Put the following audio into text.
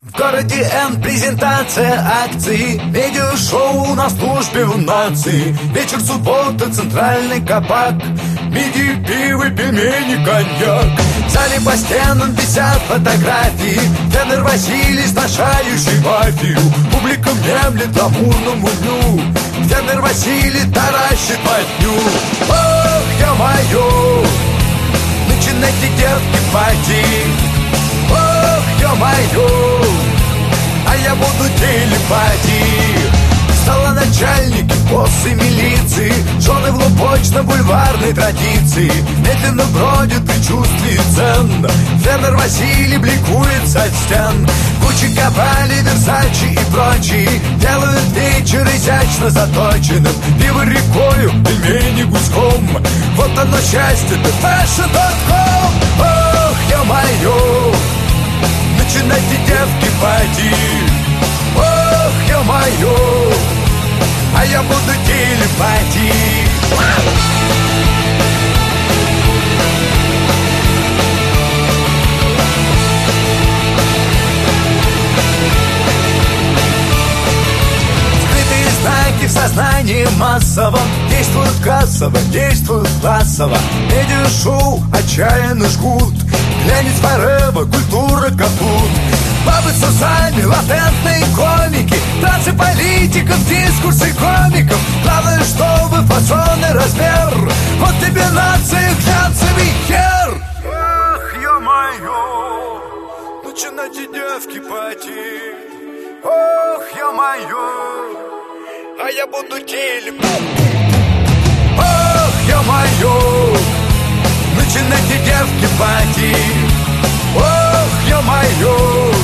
В городе Н презентация акции, медиа-шоу на службе у нации. Вечер суббота, центральный кабак, мидии, пиво, пельмени, коньяк. В зале по стенам висят фотографии, тренер Василий, сношающий мафию. Публика мемлет гламурному дню, тренер Василий таращит матню. Ох, ё-моё, начинайте, девки, пати. Ох, ё-моё, а я буду телепатии. Столоначальники, боссы милиции, жены в лубочно-бульварной традиции. Медленно бродят предчувствие цен, фермер Василий бликует со стен. Гуччи, Кабали, Версачи и прочие делают вечер изящно заточенным. Пиво рекою, пельмени гуськом, вот оно счастье, TheFashion.com. Ох, ё-моё, начинайте, девки, пойти. Ох, ё-моё, а я буду телепатии. Скрытые знаки в сознании массовом действуют кассово, действуют классово. Медиа-шоу отчаянно жгут, глянец форева, культура капут. Бабы с усами, латентные комики, танцы политиков, дискурсы комиков. Главное, чтобы фасон и размер, вот тебе нация, глянцевый хер. Эх, ё-моё, начинайте, девки, пойти. Ох, ё-моё, а я буду телепатией. Ох, ё-моё, начинайте, девки, пойти. Ох, ё-моё,